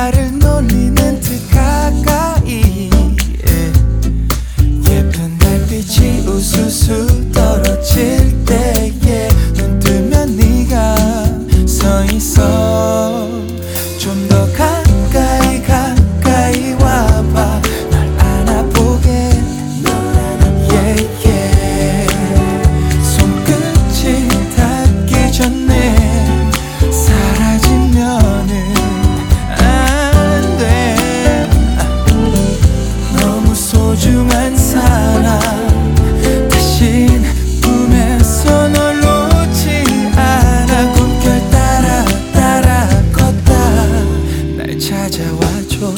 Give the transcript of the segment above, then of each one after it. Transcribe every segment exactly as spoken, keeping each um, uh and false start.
나를 놀리는 듯 가까이 예쁜 달빛이 우수수 떨어질 때에 눈 뜨면 네가 서 있어. 좀 더 가까이 가까이 와봐. 널 안아보게 yeah, yeah. 손끝이 닿기 전에 사라지면은 안 돼. 너무 소중한 사람 대신 꿈에서 널 놓지 않아. 꿈결 따라 따라 걷다 날 찾아와줘.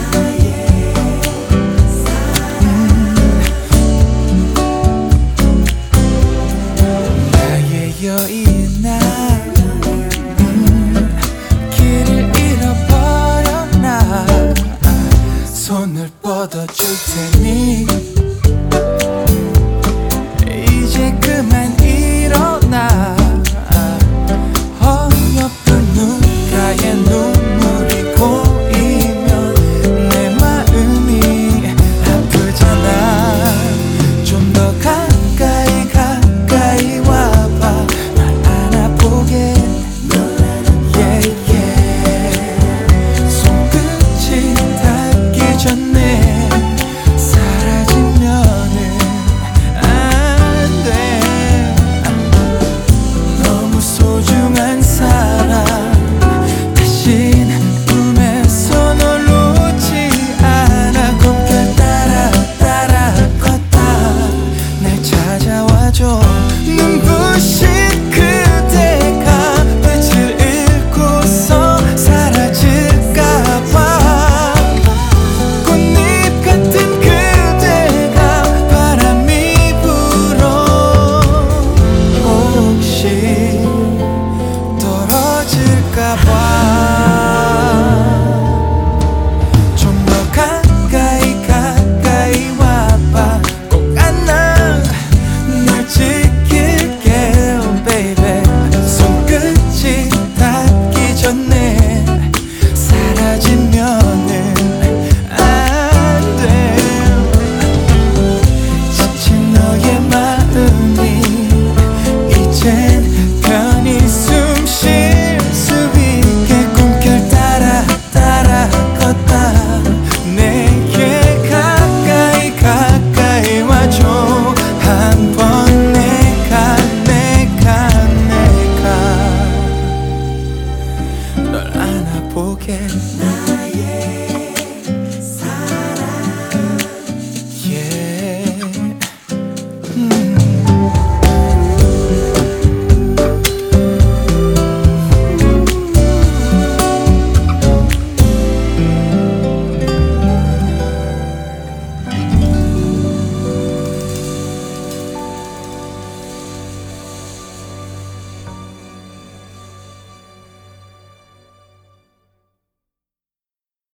음. 나의 여인아 음. 길을 잃어버렸나. 손을 뻗어줄 테니 이제 그만 일어나. 어여쁜 눈가에 눈물이 고이면 내 마음이 아프잖아. 좀 더 가까이 가까이 와봐. 날 안아보게 yeah, yeah. 손끝이 닿기 전에 사라지면은 안 돼. 너무 소중한 사람 대신 꿈에서 널 놓지 않아. 꿈결 따라 따라 걷다 날 찾아와줘. 눈부신 그대가 빛을 잃고서 사라질까봐. 꽃잎 같은 그대가 바람이 불어 혹시 떨어질까봐. 좀 더 가까이 가까이 와봐. 꼭 안아 널 지킬게 oh baby. 손끝이 닿기 전에 사라지면은 안 돼. 지친 너의 마음이 이젠 편히 숨 쉴 수 있게. 꿈결 따라 따라 걷다 내게 가까이 가까이 와줘. 한번 내가 내가 내가 널 안아보게. 나의